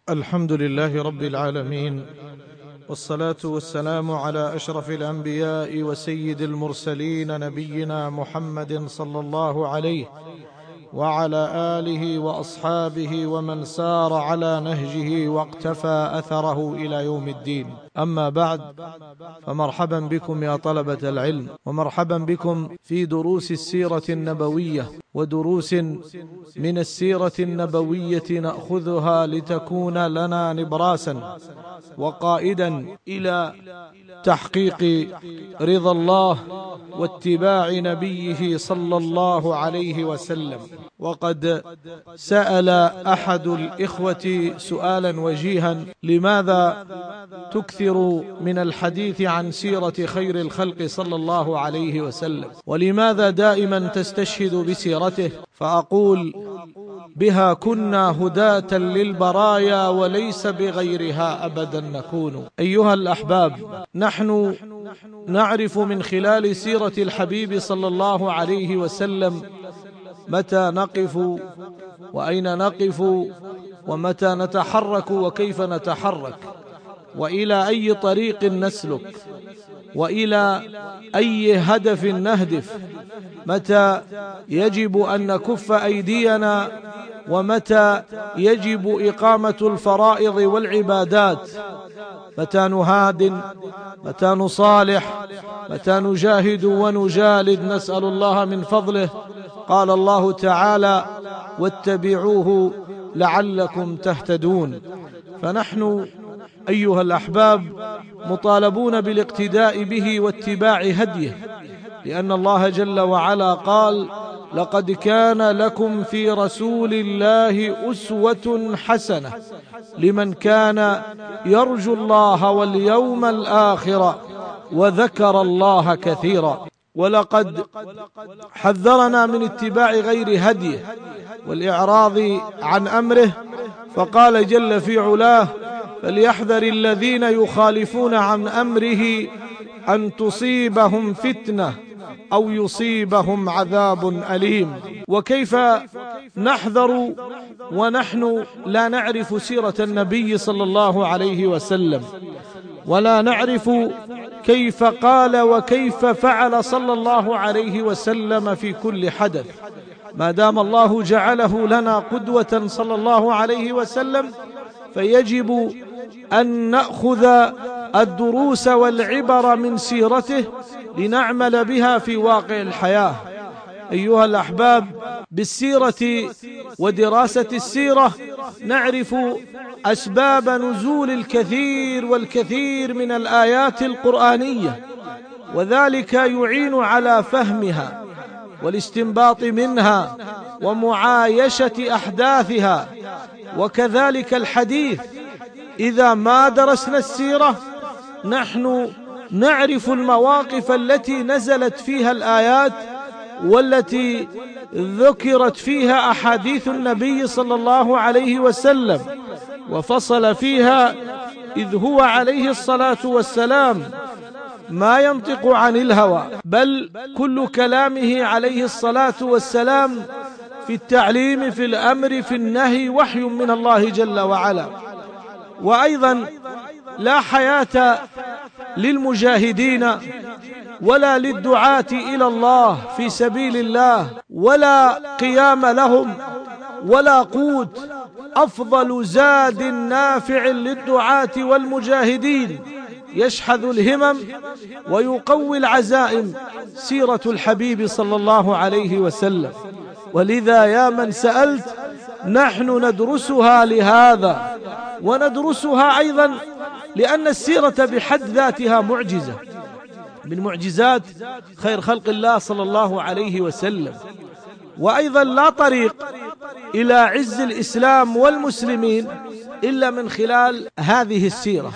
الحمد لله رب العالمين، والصلاة والسلام على أشرف الأنبياء وسيد المرسلين نبينا محمد صلى الله عليه وعلى آله وأصحابه ومن سار على نهجه واقتفى أثره إلى يوم الدين. أما بعد، فمرحبا بكم يا طلبة العلم، ومرحبا بكم في دروس السيرة النبوية، ودروس من السيرة النبوية نأخذها لتكون لنا نبراسا وقائدا إلى تحقيق رضا الله واتباع نبيه صلى الله عليه وسلم. وقد سأل أحد الإخوة سؤالا وجيها: لماذا تكثر من الحديث عن سيرة خير الخلق صلى الله عليه وسلم، ولماذا دائما تستشهد بسيرته؟ فأقول: بها كنا هداة للبرايا وليس بغيرها أبدا نكون. أيها الأحباب، نحن نعرف من خلال سيرة الحبيب صلى الله عليه وسلم متى نقف وأين نقف ومتى نتحرك وكيف نتحرك، وإلى أي طريق نسلك، وإلى أي هدف نهدف، متى يجب أن نكف أيدينا، ومتى يجب إقامة الفرائض والعبادات، متى نهاد، متى نصالح، متى نجاهد ونجالد. نسأل الله من فضله. قال الله تعالى: واتبعوه لعلكم تهتدون. فنحن أيها الأحباب مطالبون بالاقتداء به واتباع هديه، لأن الله جل وعلا قال: لقد كان لكم في رسول الله أسوة حسنة لمن كان يرجو الله واليوم الآخر وذكر الله كثيرا. ولقد حذرنا من اتباع غير هديه والإعراض عن أمره، فقال جل في علاه: فليحذر الذين يخالفون عن أمره أن تصيبهم فتنة أو يصيبهم عذاب أليم. وكيف نحذر ونحن لا نعرف سيرة النبي صلى الله عليه وسلم، ولا نعرف كيف قال وكيف فعل صلى الله عليه وسلم في كل حدث؟ ما دام الله جعله لنا قدوة صلى الله عليه وسلم، فيجب أن نأخذ الدروس والعبر من سيرته لنعمل بها في واقع الحياة. أيها الأحباب، بالسيرة ودراسة السيرة نعرف أسباب نزول الكثير والكثير من الآيات القرآنية، وذلك يعين على فهمها والاستنباط منها ومعايشة أحداثها. وكذلك الحديث، إذا ما درسنا السيرة نحن نعرف المواقف التي نزلت فيها الآيات والتي ذكرت فيها أحاديث النبي صلى الله عليه وسلم، وفصل فيها، إذ هو عليه الصلاة والسلام ما ينطق عن الهوى، بل كل كلامه عليه الصلاة والسلام في التعليم، في الأمر، في النهي، وحي من الله جل وعلا. وأيضا لا حياة للمجاهدين ولا للدعاة إلى الله في سبيل الله، ولا قيام لهم ولا قوت أفضل زاد نافع للدعاة والمجاهدين يشحذ الهمم ويقوي العزائم سيرة الحبيب صلى الله عليه وسلم. ولذا يا من سألت، نحن ندرسها لهذا، وندرسها أيضا لأن السيرة بحد ذاتها معجزة من معجزات خير خلق الله صلى الله عليه وسلم. وأيضا لا طريق إلى عز الإسلام والمسلمين إلا من خلال هذه السيرة.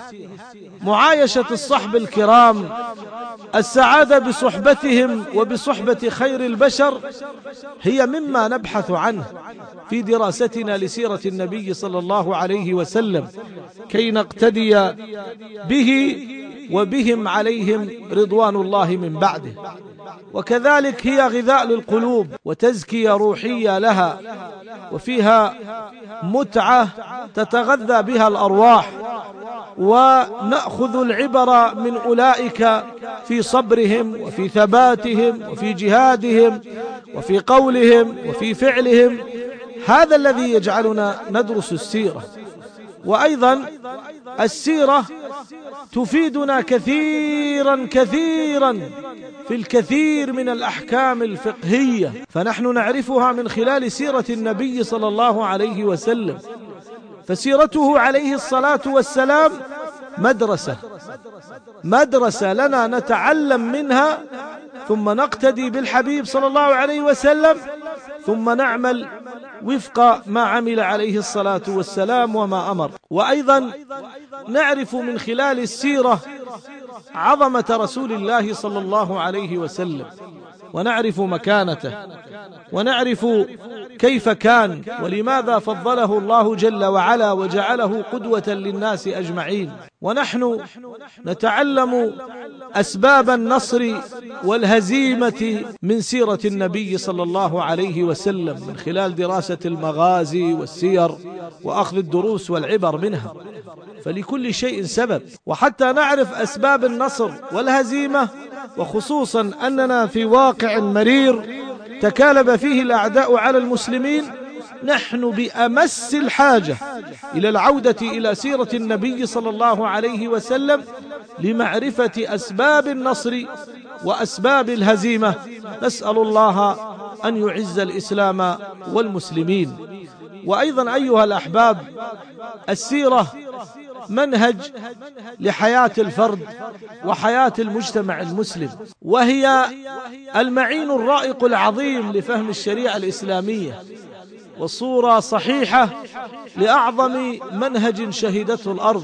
معايشة الصحب الكرام، السعادة بصحبتهم وبصحبة خير البشر، هي مما نبحث عنه في دراستنا لسيرة النبي صلى الله عليه وسلم، كي نقتدي به وبهم عليهم رضوان الله من بعده. وكذلك هي غذاء للقلوب وتزكية روحية لها، وفيها متعة تتغذى بها الأرواح، ونأخذ العبر من أولئك في صبرهم وفي ثباتهم وفي جهادهم وفي قولهم وفي فعلهم. هذا الذي يجعلنا ندرس السيرة. وأيضا السيرة تفيدنا كثيرا في الكثير من الأحكام الفقهية، فنحن نعرفها من خلال سيرة النبي صلى الله عليه وسلم. فسيرته عليه الصلاة والسلام مدرسة لنا نتعلم منها، ثم نقتدي بالحبيب صلى الله عليه وسلم، ثم نعمل وفق ما عمل عليه الصلاة والسلام وما أمر. وأيضا نعرف من خلال السيرة عظمة رسول الله صلى الله عليه وسلم، ونعرف مكانته، ونعرف كيف كان ولماذا فضله الله جل وعلا وجعله قدوة للناس أجمعين. ونحن نتعلم أسباب النصر والهزيمة من سيرة النبي صلى الله عليه وسلم من خلال دراسة المغازي والسير وأخذ الدروس والعبر منها، فلكل شيء سبب. وحتى نعرف أسباب النصر والهزيمة، وخصوصا أننا في واقع مرير تكالب فيه الأعداء على المسلمين، نحن بأمس الحاجة إلى العودة إلى سيرة النبي صلى الله عليه وسلم لمعرفة أسباب النصر وأسباب الهزيمة. نسأل الله أن يعز الإسلام والمسلمين. وأيضا أيها الأحباب، السيرة منهج لحياة الفرد وحياة المجتمع المسلم، وهي المعين الرائق العظيم لفهم الشريعة الإسلامية، وصورة صحيحة لأعظم منهج شهدته الأرض.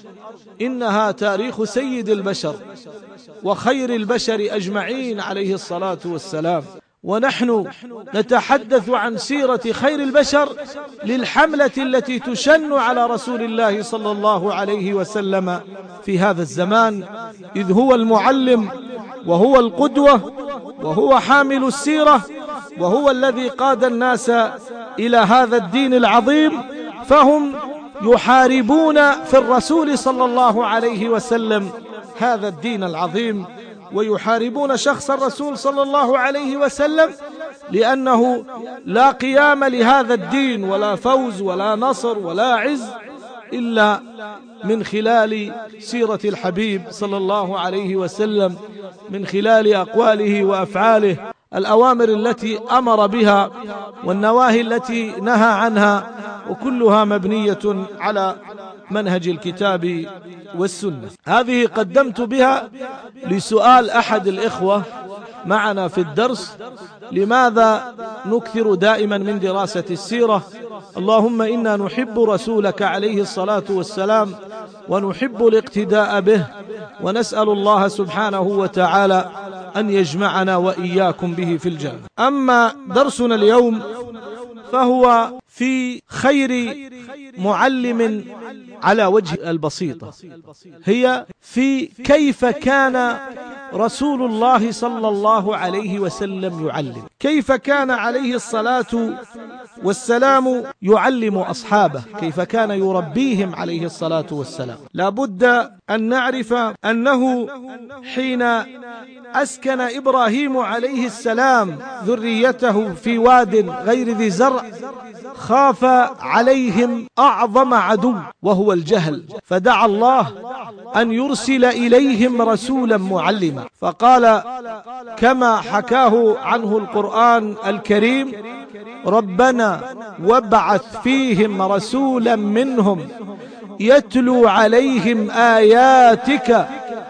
إنها تاريخ سيد البشر وخير البشر أجمعين عليه الصلاة والسلام. ونحن نتحدث عن سيرة خير البشر للحملة التي تشن على رسول الله صلى الله عليه وسلم في هذا الزمان، إذ هو المعلم وهو القدوة وهو حامل السيرة، وهو الذي قاد الناس إلى هذا الدين العظيم. فهم يحاربون في الرسول صلى الله عليه وسلم هذا الدين العظيم، ويحاربون شخص الرسول صلى الله عليه وسلم، لأنه لا قيام لهذا الدين ولا فوز ولا نصر ولا عز إلا من خلال سيرة الحبيب صلى الله عليه وسلم، من خلال أقواله وأفعاله، الأوامر التي أمر بها والنواهي التي نهى عنها، وكلها مبنية على منهج الكتاب والسنة. هذه قدمت بها لسؤال أحد الإخوة معنا في الدرس: لماذا نكثر دائما من دراسة السيرة؟ اللهم إنا نحب رسولك عليه الصلاة والسلام ونحب الاقتداء به، ونسأل الله سبحانه وتعالى أن يجمعنا وإياكم به في الجنة. أما درسنا اليوم فهو في خير معلم على وجه البسيطة، هي في كيف كان رسول الله صلى الله عليه وسلم يعلم، كيف كان عليه الصلاة والسلام يعلم أصحابه، كيف كان يربيهم عليه الصلاة والسلام. لا بد أن نعرف أنه حين أسكن إبراهيم عليه السلام ذريته في واد غير ذي زرع خاف عليهم أعظم عدو وهو الجهل، فدعا الله أن يرسل إليهم رسولا معلما، فقال كما حكاه عنه القرآن الكريم: ربنا وابعث فيهم رسولا منهم يتلو عليهم آياتك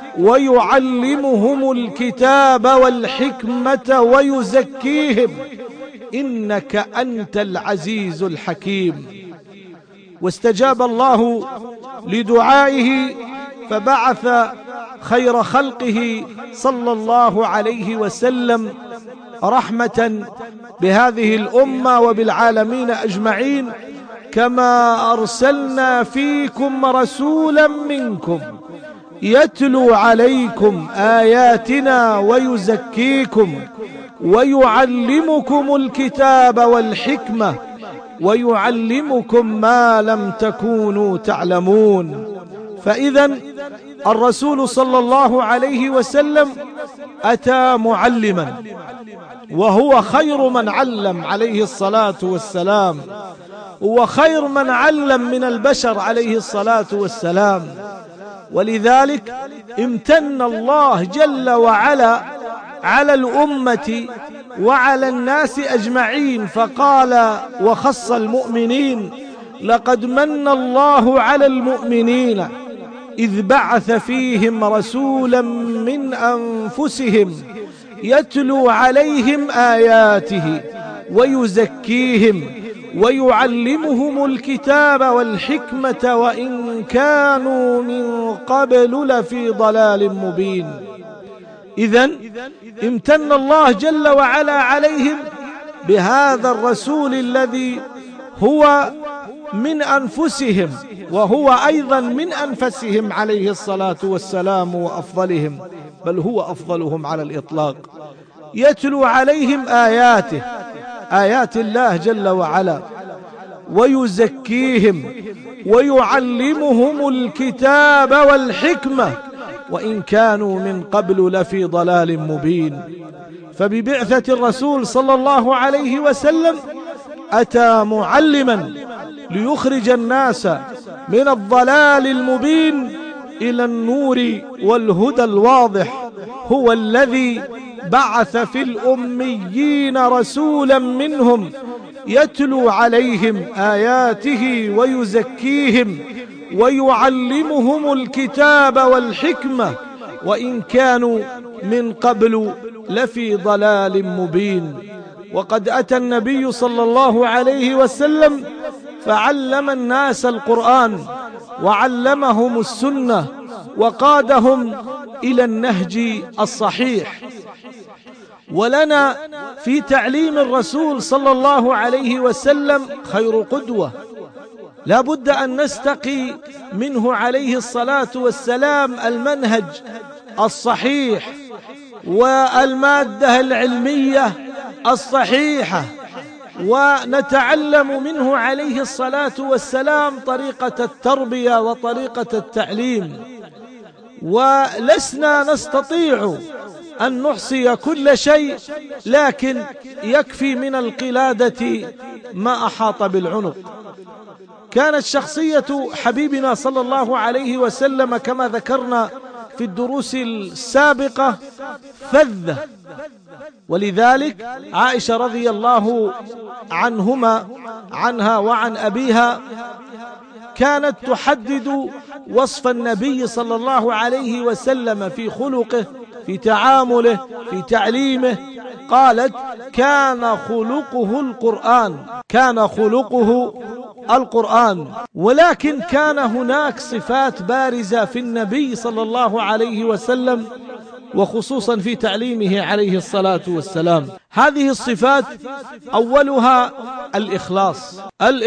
ويعلمهم الكتاب والحكمة ويزكيهم إنك أنت العزيز الحكيم. واستجاب الله لدعائه فبعث خير خلقه صلى الله عليه وسلم رحمة بهذه الأمة وبالعالمين أجمعين: كما أرسلنا فيكم رسولا منكم يتلو عليكم آياتنا ويزكيكم ويعلمكم الكتاب والحكمة ويعلمكم ما لم تكونوا تعلمون. فإذا الرسول صلى الله عليه وسلم أتى معلما، وهو خير من علم عليه الصلاة والسلام، وخير من علم من البشر عليه الصلاة والسلام. ولذلك امتن الله جل وعلا على الأمة وعلى الناس أجمعين، فقال وخص المؤمنين: لقد من الله على المؤمنين إذ بعث فيهم رسولا من أنفسهم يتلو عليهم آياته ويزكيهم ويعلمهم الكتاب والحكمة وإن كانوا من قبل لفي ضلال مبين. إذن امتن الله جل وعلا عليهم بهذا الرسول الذي هو من أنفسهم، وهو أيضا من أنفسهم عليه الصلاة والسلام وأفضلهم، بل هو أفضلهم على الإطلاق. يتلو عليهم آياته، آيات الله جل وعلا، ويزكيهم ويعلمهم الكتاب والحكمة وإن كانوا من قبل لفي ضلال مبين. فببعثة الرسول صلى الله عليه وسلم أتى معلما ليخرج الناس من الضلال المبين إلى النور والهدى الواضح. هو الذي بعث في الأميين رسولا منهم يتلو عليهم آياته ويزكيهم ويعلمهم الكتاب والحكمة وإن كانوا من قبل لفي ضلال مبين. وقد أتى النبي صلى الله عليه وسلم فعلم الناس القرآن وعلمهم السنة وقادهم إلى النهج الصحيح. ولنا في تعليم الرسول صلى الله عليه وسلم خير قدوة، لا بد أن نستقي منه عليه الصلاة والسلام المنهج الصحيح والمادة العلمية الصحيحة، ونتعلم منه عليه الصلاة والسلام طريقة التربية وطريقة التعليم. ولسنا نستطيع أن نحصي كل شيء، لكن يكفي من القلادة ما أحاط بالعنق. كانت شخصية حبيبنا صلى الله عليه وسلم كما ذكرنا في الدروس السابقة فذة، ولذلك عائشة رضي الله عنها وعن أبيها كانت تحدد وصف النبي صلى الله عليه وسلم في خلقه، في تعامله، في تعليمه. قالت: كان خلقه القرآن، كان خلقه القرآن. ولكن كان هناك صفات بارزة في النبي صلى الله عليه وسلم، وخصوصا في تعليمه عليه الصلاة والسلام. هذه الصفات أولها الإخلاص.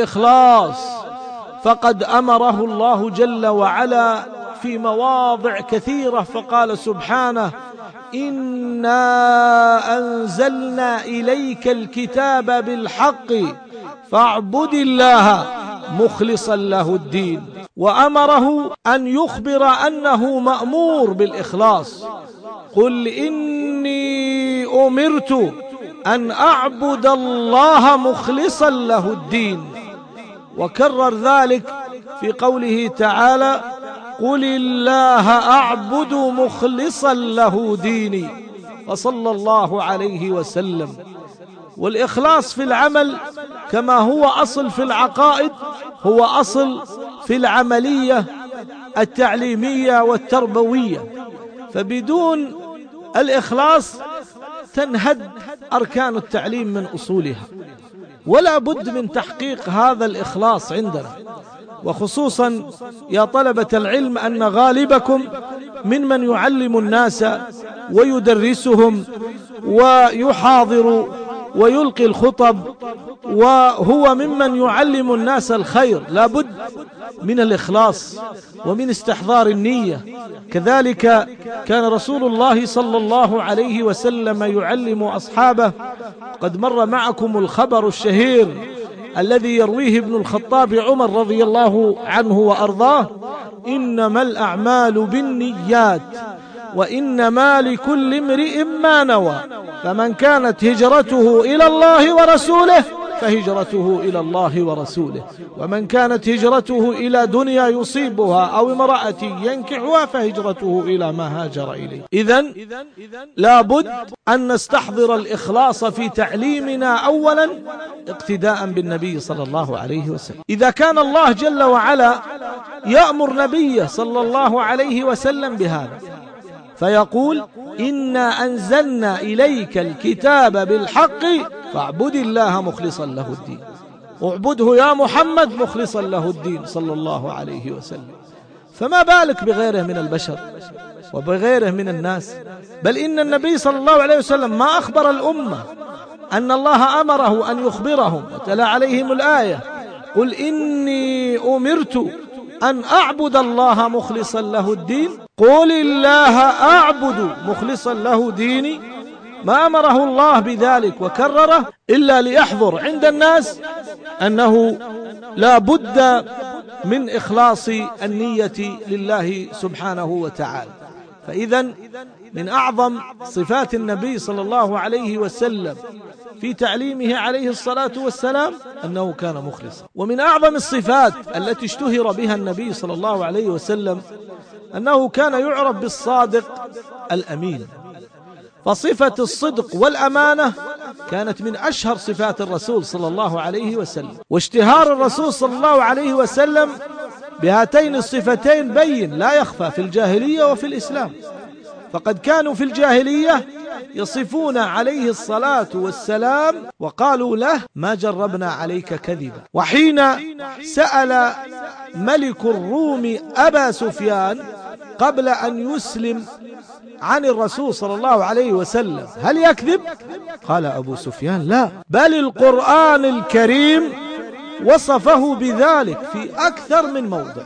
فقد أمره الله جل وعلا في مواضع كثيرة، فقال سبحانه: إنا أنزلنا إليك الكتاب بالحق فاعبد الله مخلصا له الدين. وأمره أن يخبر أنه مأمور بالإخلاص: قل إني أمرت أن أعبد الله مخلصا له الدين. وكرر ذلك في قوله تعالى: قل الله أعبد مخلصا له ديني. وصلى الله عليه وسلم. والإخلاص في العمل كما هو أصل في العقائد هو أصل في العملية التعليمية والتربوية. فبدون الإخلاص تنهد أركان التعليم من أصولها، ولا بد من تحقيق هذا الإخلاص عندنا. وخصوصا يا طلبة العلم أن غالبكم ممن يعلم الناس ويدرسهم ويحاضر ويلقي الخطب، وهو ممن يعلم الناس الخير. لا بد من الإخلاص ومن استحضار النية. كذلك كان رسول الله صلى الله عليه وسلم يعلم أصحابه. قد مر معكم الخبر الشهير الذي يرويه ابن الخطاب عمر رضي الله عنه وأرضاه: إنما الأعمال بالنيات وإنما لكل امرئ ما نوى، فمن كانت هجرته إلى الله ورسوله فهجرته إلى الله ورسوله، ومن كانت هجرته إلى دنيا يصيبها أو امرأة ينكحها فهجرته إلى ما هاجر إليه. إذن لا بد أن نستحضر الإخلاص في تعليمنا أولا اقتداء بالنبي صلى الله عليه وسلم. إذا كان الله جل وعلا يأمر نبيه صلى الله عليه وسلم بهذا فيقول: إنا أنزلنا إليك الكتاب بالحق فاعبد الله مخلصا له الدين. اعبده يا محمد مخلصا له الدين صلى الله عليه وسلم. فما بالك بغيره من البشر وبغيره من الناس؟ بل إن النبي صلى الله عليه وسلم ما أخبر الأمة أن الله أمره أن يخبرهم وتلا عليهم الآية: قل إني أمرت أن أعبد الله مخلصا له الدين. قل الله أعبد مخلصا له ديني. ما أمره الله بذلك وكرره إلا ليحضر عند الناس أنه لا بد من إخلاص النية لله سبحانه وتعالى. فإذا من أعظم صفات النبي صلى الله عليه وسلم في تعليمه عليه الصلاة والسلام أنه كان مخلصا. ومن أعظم الصفات التي اشتهر بها النبي صلى الله عليه وسلم أنه كان يعرف بالصادق الأمين. فصفة الصدق والأمانة كانت من أشهر صفات الرسول صلى الله عليه وسلم. واشتهار الرسول صلى الله عليه وسلم بهاتين الصفتين بين لا يخفى في الجاهلية وفي الإسلام. فقد كانوا في الجاهلية يصفون عليه الصلاة والسلام وقالوا له: ما جربنا عليك كذبا. وحين سأل ملك الروم أبا سفيان قبل أن يسلم عن الرسول صلى الله عليه وسلم: هل يكذب؟ قال أبو سفيان: لا، بل القرآن الكريم وصفه بذلك في أكثر من موضع: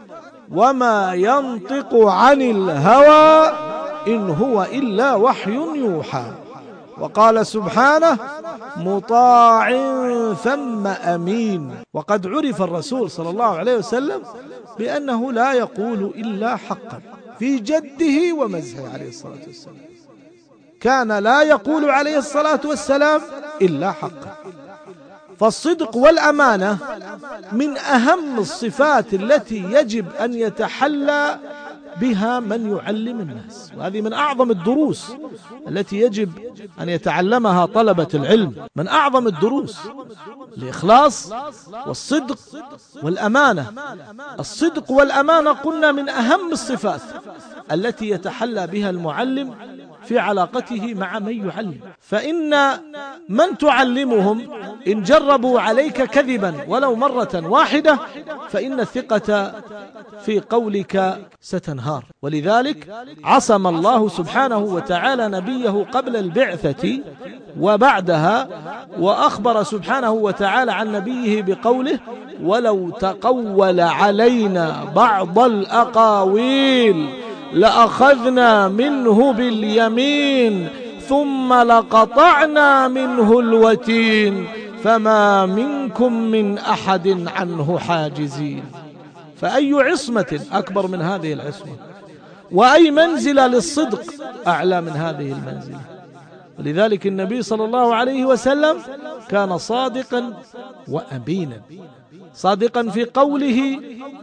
وما ينطق عن الهوى إن هو إلا وحي يوحى. وقال سبحانه: مطاع ثم أمين. وقد عرف الرسول صلى الله عليه وسلم بأنه لا يقول إلا حقا في جده ومزحه عليه الصلاة والسلام. كان لا يقول عليه الصلاة والسلام إلا حقا. فالصدق والأمانة من أهم الصفات التي يجب أن يتحلى بها من يعلم الناس. وهذه من أعظم الدروس التي يجب أن يتعلمها طلبة العلم. من أعظم الدروس الإخلاص والصدق والأمانة. الصدق والأمانة قلنا من أهم الصفات التي يتحلى بها المعلم في علاقته مع من يعلم. فإن من تعلمهم إن جربوا عليك كذبا ولو مرة واحدة فإن الثقة في قولك ستنهار. ولذلك عصم الله سبحانه وتعالى نبيه قبل البعثة وبعدها، وأخبر سبحانه وتعالى عن نبيه بقوله: ولو تقول علينا بعض الأقاويل لأخذنا منه باليمين ثم لقطعنا منه الوتين فما منكم من أحد عنه حاجزين. فأي عصمة أكبر من هذه العصمة؟ وأي منزلة للصدق أعلى من هذه المنزلة؟ ولذلك النبي صلى الله عليه وسلم كان صادقا وأمينا، صادقا في قوله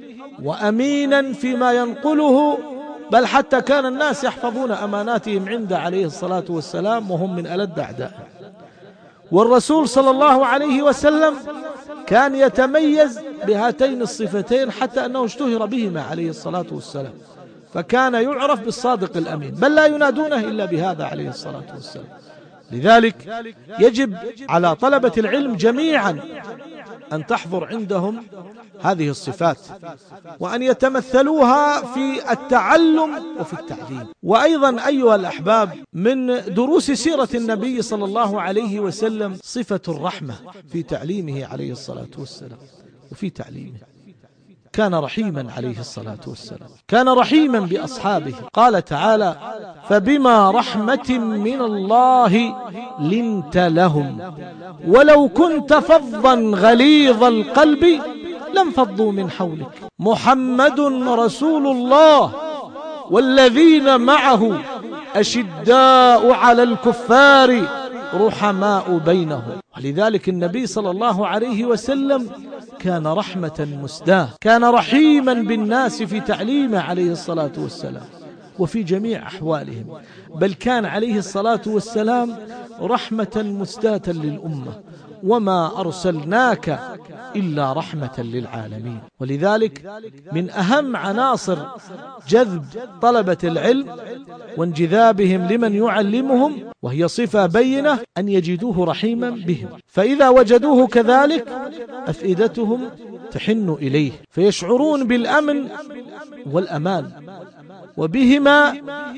وأمينا فيما ينقله، بل حتى كان الناس يحفظون أماناتهم عنده عليه الصلاة والسلام وهم من ألد أعدائه. والرسول صلى الله عليه وسلم كان يتميز بهاتين الصفتين حتى أنه اشتهر بهما عليه الصلاة والسلام، فكان يعرف بالصادق الأمين، بل لا ينادونه إلا بهذا عليه الصلاة والسلام. لذلك يجب على طلبة العلم جميعا أن تحضر عندهم هذه الصفات، وأن يتمثلوها في التعلم وفي التعليم. وأيضا أيها الأحباب، من دروس سيرة النبي صلى الله عليه وسلم صفة الرحمة في تعليمه عليه الصلاة والسلام وفي تعليمه. كان رحيما عليه الصلاة والسلام، كان رحيما بأصحابه. قال تعالى: فبما رحمة من الله لنت لهم ولو كنت فظا غليظ القلب لانفضوا من حولك محمد رسول الله والذين معه أشداء على الكفار رحماء بينهم. ولذلك النبي صلى الله عليه وسلم كان رحمة مسداة، كان رحيما بالناس في تعليمه عليه الصلاة والسلام وفي جميع أحوالهم، بل كان عليه الصلاة والسلام رحمة مسداة للأمة، وما أرسلناك إلا رحمة للعالمين. ولذلك من أهم عناصر جذب طلبة العلم وانجذابهم لمن يعلمهم، وهي صفة بينة، أن يجدوه رحيما بهم، فإذا وجدوه كذلك أفئدتهم تحن إليه، فيشعرون بالأمن والأمان، وبهما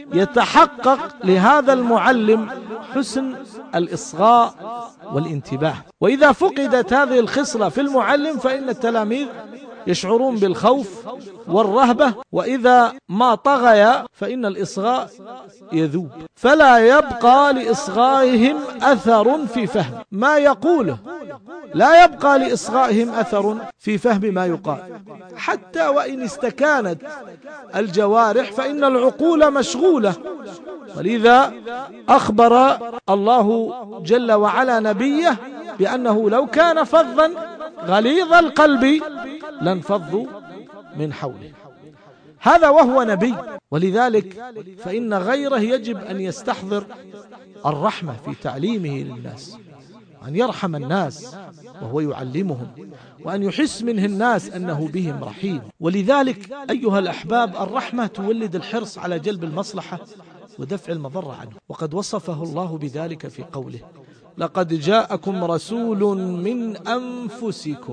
يتحقق لهذا المعلم حسن الإصغاء والانتباه. وإذا فقدت هذه الخصلة في المعلم فإن التلاميذ يشعرون بالخوف والرهبة، وإذا ما طغى فإن الإصغاء يذوب، فلا يبقى لإصغائهم أثر في فهم ما يقوله، لا يبقى لإصغائهم أثر في فهم ما يقال، حتى وإن استكانت الجوارح فإن العقول مشغولة. ولذا أخبر الله جل وعلا نبيه بأنه لو كان فظا غليظ القلب لانفضوا من حوله. هذا وهو نبي، ولذلك فإن غيره يجب أن يستحضر الرحمة في تعليمه للناس، أن يرحم الناس وهو يعلمهم، وأن يحس منه الناس أنه بهم رحيم. ولذلك أيها الأحباب، الرحمة تولد الحرص على جلب المصلحة ودفع المضرة عنه، وقد وصفه الله بذلك في قوله: لقد جاءكم رسول من أنفسكم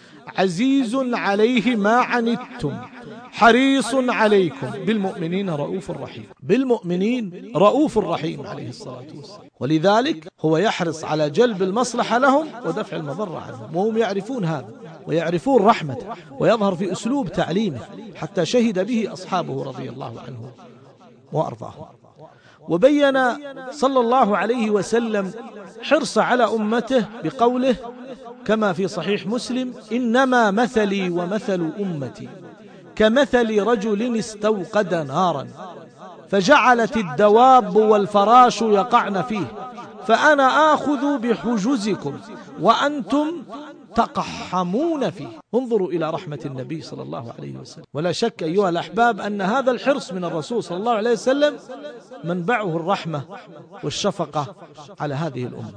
عزيز عليه ما عنتم حريص عليكم بالمؤمنين رؤوف رحيم. بالمؤمنين رؤوف رحيم عليه الصلاة والسلام. ولذلك هو يحرص على جلب المصلحة لهم ودفع المضرة عنهم، وهم يعرفون هذا ويعرفون رحمته، ويظهر في أسلوب تعليمه حتى شهد به أصحابه رضي الله عنهم وأرضاهم. وبين صلى الله عليه وسلم حرص على أمته بقوله كما في صحيح مسلم: إنما مثلي ومثل أمتي كمثل رجل استوقد نارا فجعلت الدواب والفراش يقعن فيه، فأنا آخذ بحجزكم وأنتم تقحمون فيه. انظروا إلى رحمة النبي صلى الله عليه وسلم. ولا شك أيها الأحباب أن هذا الحرص من الرسول صلى الله عليه وسلم منبعه الرحمة والشفقة على هذه الأمة،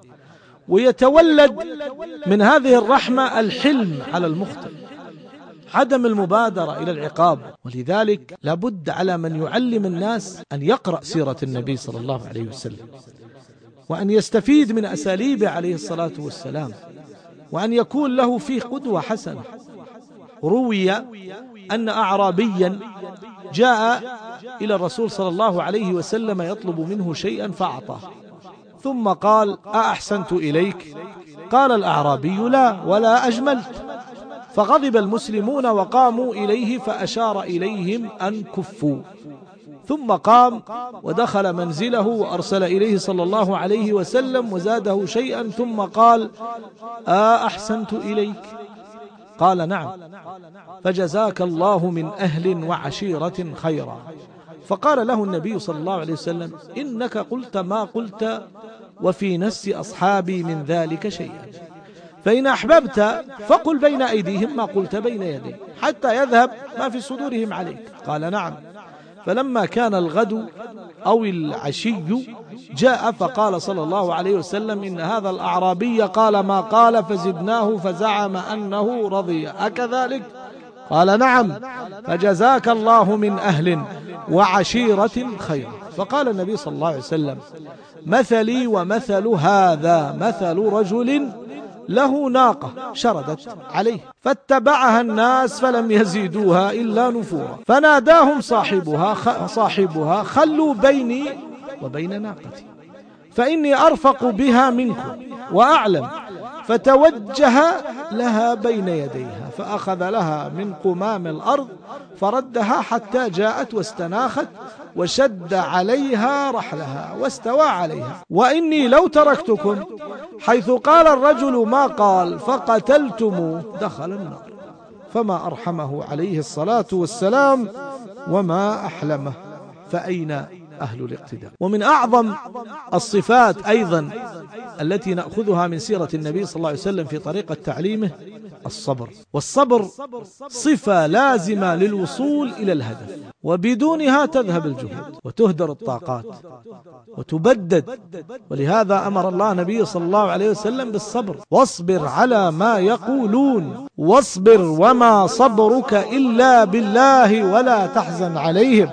ويتولد من هذه الرحمة الحلم على المخطئ، عدم المبادرة إلى العقاب. ولذلك لابد على من يعلم الناس أن يقرأ سيرة النبي صلى الله عليه وسلم، وأن يستفيد من أساليبه عليه الصلاة والسلام، وأن يكون له فيه قدوة حسنة. روي أن أعرابيا جاء إلى الرسول صلى الله عليه وسلم يطلب منه شيئا فأعطاه، ثم قال: أأحسنت إليك؟ قال الأعرابي: لا، ولا أجملت. فغضب المسلمون وقاموا إليه فأشار إليهم أن كفوا، ثم قام ودخل منزله وأرسل إليه صلى الله عليه وسلم وزاده شيئا، ثم قال: أحسنت إليك؟ قال: نعم. فجزاك الله من أهل وعشيرة خيرا. فقال له النبي صلى الله عليه وسلم: إنك قلت ما قلت وفي نفس أصحابي من ذلك شيئا، فإن أحببت فقل بين أيديهم ما قلت بين يدي حتى يذهب ما في صدورهم عليك. قال: نعم. فلما كان الغد أو العشي جاء فقال صلى الله عليه وسلم: إن هذا الأعرابي قال ما قال فزدناه فزعم أنه رضي، أكذلك؟ قال: نعم. فجزاك الله من أهل وعشيرة خيرا. فقال النبي صلى الله عليه وسلم: مثلي ومثل هذا مثل رجل له ناقة شردت عليه فاتبعها الناس فلم يزيدوها إلا نفورا، فناداهم صاحبها: خلوا بيني وبين ناقتي فإني أرفق بها منكم وأعلم. فتوجه لها بين يديها فأخذ لها من قمام الأرض فردها حتى جاءت واستناخت وشد عليها رحلها واستوى عليها. وإني لو تركتكم حيث قال الرجل ما قال فقتلتموه دخل النار. فما أرحمه عليه الصلاة والسلام وما أحلمه. فأين أهل الاقتداء؟ ومن أعظم الصفات أيضا التي نأخذها من سيرة النبي صلى الله عليه وسلم في طريقة تعليمه الصبر. والصبر صفة لازمة للوصول إلى الهدف، وبدونها تذهب الجهود وتهدر الطاقات وتبدد. ولهذا أمر الله نبيه صلى الله عليه وسلم بالصبر: واصبر على ما يقولون واصبر وما صبرك إلا بالله ولا تحزن عليهم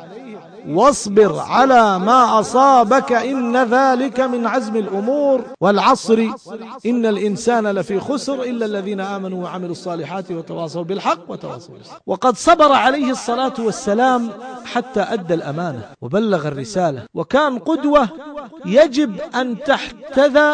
واصبر على ما أصابك إن ذلك من عزم الأمور والعصر إن الإنسان لفي خسر إلا الذين آمنوا وعملوا الصالحات وتواصوا بالحق وتواصوا بالصبر. وقد صبر عليه الصلاة والسلام حتى أدى الأمانة وبلغ الرسالة، وكان قدوة يجب أن تحتذى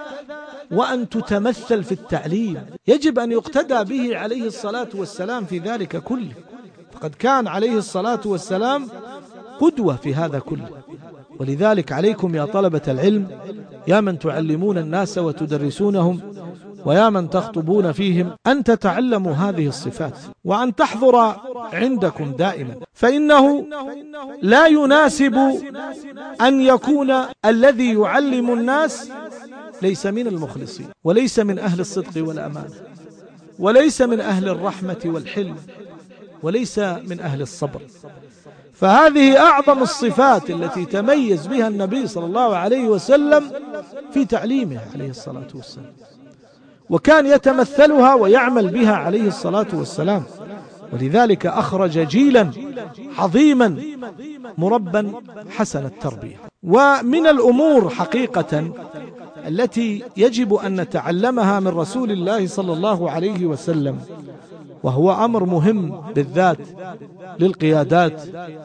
وأن تتمثل في التعليم، يجب أن يقتدى به عليه الصلاة والسلام في ذلك كله. فقد كان عليه الصلاة والسلام قدوة في هذا كله. ولذلك عليكم يا طلبة العلم، يا من تعلمون الناس وتدرسونهم ويا من تخطبون فيهم، أن تتعلموا هذه الصفات وأن تحضر عندكم دائما، فإنه لا يناسب أن يكون الذي يعلم الناس ليس من المخلصين وليس من أهل الصدق والأمانة وليس من أهل الرحمة والحلم وليس من أهل الصبر. فهذه أعظم الصفات التي تميز بها النبي صلى الله عليه وسلم في تعليمه عليه الصلاة والسلام، وكان يتمثلها ويعمل بها عليه الصلاة والسلام. ولذلك أخرج جيلا عظيما مربا حسن التربية. ومن الأمور حقيقة التي يجب أن نتعلمها من رسول الله صلى الله عليه وسلم، وهو أمر مهم بالذات للقيادات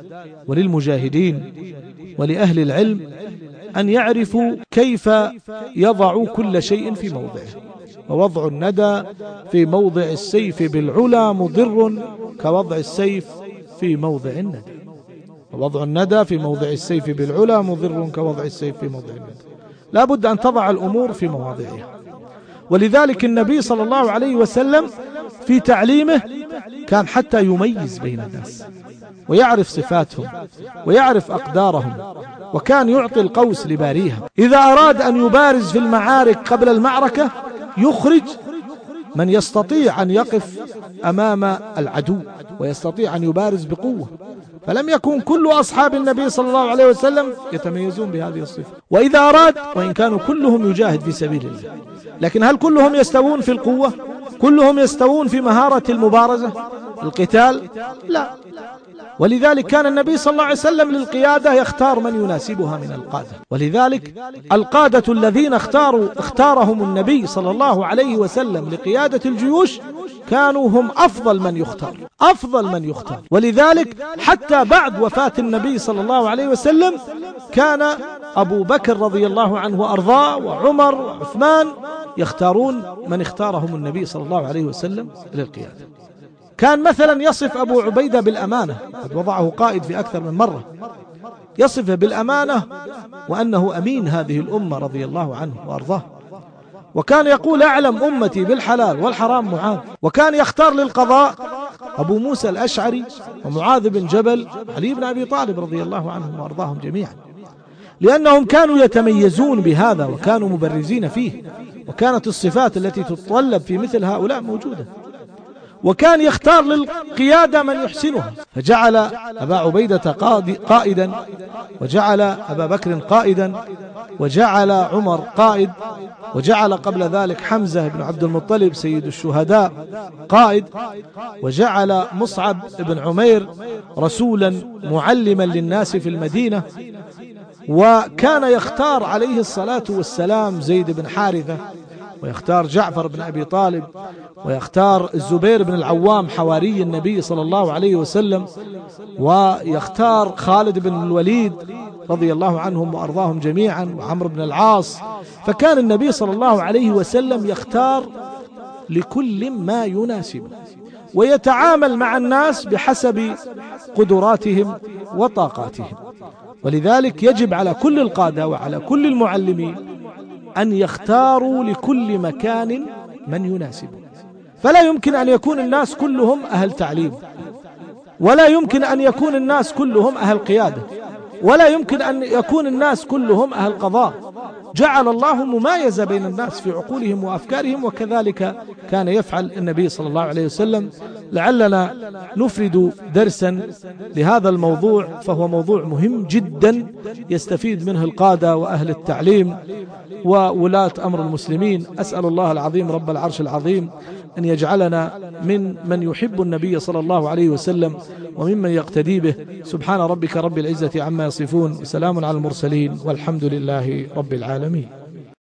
وللمجاهدين ولأهل العلم، أن يعرفوا كيف يضعوا كل شيء في موضعه. ووضع الندى في موضع السيف بالعلا مضر كوضع السيف في موضع الندى. ووضع الندى في موضع السيف بالعلا مضر كوضع السيف في موضع الندى. لا بد أن تضع الأمور في مواضعها. ولذلك النبي صلى الله عليه وسلم في تعليمه كان حتى يميز بين الناس ويعرف صفاتهم ويعرف أقدارهم، وكان يعطي القوس لباريها. إذا أراد أن يبارز في المعارك قبل المعركة يخرج من يستطيع أن يقف أمام العدو ويستطيع أن يبارز بقوة. فلم يكن كل أصحاب النبي صلى الله عليه وسلم يتميزون بهذه الصفة. وإذا أراد، وإن كانوا كلهم يجاهد في سبيل الله، لكن هل كلهم يستوون في القوة؟ كلهم يستوون في مهارة المبارزة القتال؟ لا. ولذلك كان النبي صلى الله عليه وسلم للقيادة يختار من يناسبها من القادة. ولذلك القادة الذين اختارهم النبي صلى الله عليه وسلم لقيادة الجيوش كانوا هم أفضل من يختار. ولذلك حتى بعد وفاة النبي صلى الله عليه وسلم كان أبو بكر رضي الله عنه وأرضاه وعمر وعثمان يختارون من اختارهم النبي صلى الله عليه وسلم للقيادة. كان مثلا يصف أبو عبيدة بالأمانة، قد وضعه قائد في أكثر من مرة، يصف بالأمانة وأنه أمين هذه الأمة رضي الله عنه وأرضاه. وكان يقول أعلم أمتي بالحلال والحرام معاذ. وكان يختار للقضاء أبو موسى الأشعري ومعاذ بن جبل علي بن أبي طالب رضي الله عنهم وأرضاهم جميعا، لأنهم كانوا يتميزون بهذا وكانوا مبرزين فيه، وكانت الصفات التي تتطلب في مثل هؤلاء موجودة. وكان يختار للقيادة من يحسنها، فجعل أبا عبيدة قائدا، وجعل أبا بكر قائدا، وجعل عمر قائد، وجعل قبل ذلك حمزة بن عبد المطلب سيد الشهداء قائد، وجعل مصعب بن عمير رسولا معلما للناس في المدينة، وكان يختار عليه الصلاة والسلام زيد بن حارثة، ويختار جعفر بن أبي طالب، ويختار الزبير بن العوام حواري النبي صلى الله عليه وسلم، ويختار خالد بن الوليد رضي الله عنهم وأرضاهم جميعا، وعمرو بن العاص. فكان النبي صلى الله عليه وسلم يختار لكل ما يناسبه، ويتعامل مع الناس بحسب قدراتهم وطاقاتهم. ولذلك يجب على كل القادة وعلى كل المعلمين أن يختاروا لكل مكان من يناسبه. فلا يمكن أن يكون الناس كلهم أهل تعليم، ولا يمكن أن يكون الناس كلهم أهل قيادة، ولا يمكن أن يكون الناس كلهم أهل قضاء. جعل الله ممايزة بين الناس في عقولهم وأفكارهم، وكذلك كان يفعل النبي صلى الله عليه وسلم. لعلنا نفرد درسا لهذا الموضوع، فهو موضوع مهم جدا يستفيد منه القادة وأهل التعليم وولاة أمر المسلمين. أسأل الله العظيم رب العرش العظيم أن يجعلنا من يحب النبي صلى الله عليه وسلم وممن يقتدي به. سبحان ربك رب العزة عما يصفون، وسلام على المرسلين، والحمد لله رب العالمين.